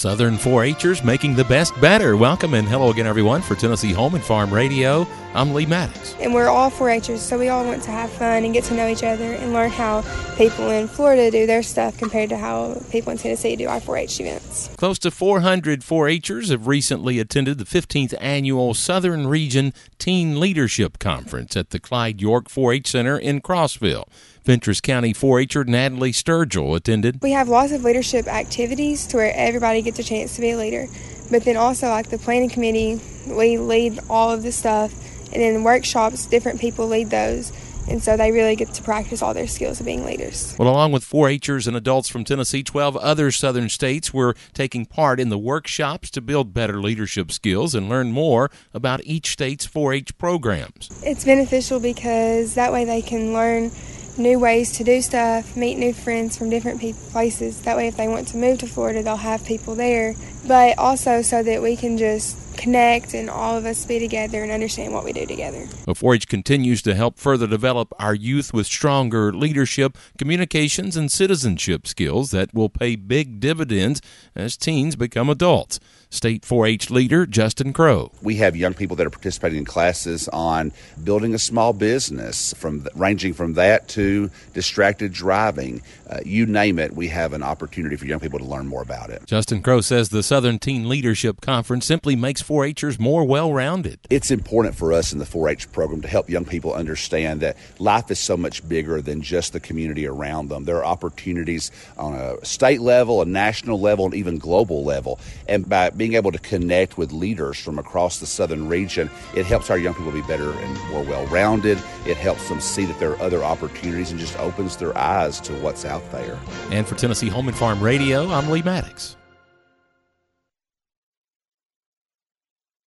Southern 4-H'ers making the best better. Welcome and hello again, everyone, for Tennessee Home and Farm Radio. I'm Lee Maddox. And we're all 4-H'ers, so we all want to have fun and get to know each other and learn how people in Florida do their stuff compared to how people in Tennessee do our 4-H events. Close to 400 4-H'ers have recently attended the 15th Annual Southern Region Teen Leadership Conference at the Clyde York 4-H Center in Crossville. Fentress County 4-H'er Natalie Sturgill attended. We have lots of leadership activities to where everybody gets a chance to be a leader. But then also, like the planning committee, we lead all of this stuff. And in workshops, different people lead those. And so they really get to practice all their skills of being leaders. Well, along with 4-H'ers and adults from Tennessee, 12 other southern states were taking part in the workshops to build better leadership skills and learn more about each state's 4-H programs. It's beneficial because that way they can learn new ways to do stuff, meet new friends from different places. That way if they want to move to Florida, they'll have people there. But also so that we can just connect and all of us be together and understand what we do together. 4-H continues to help further develop our youth with stronger leadership, communications, and citizenship skills that will pay big dividends as teens become adults. State 4-H leader Justin Crow. We have young people that are participating in classes on building a small business, ranging from that to distracted driving. You name it, we have an opportunity for young people to learn more about it. Justin Crow says the Southern Teen Leadership Conference simply makes 4-H'ers more well-rounded. It's important for us in the 4-H program to help young people understand that life is so much bigger than just the community around them. There are opportunities on a state level, a national level, and even global level. And by being able to connect with leaders from across the southern region, it helps our young people be better and more well-rounded. It helps them see that there are other opportunities and just opens their eyes to what's out there. And for Tennessee Home and Farm Radio, I'm Lee Maddox.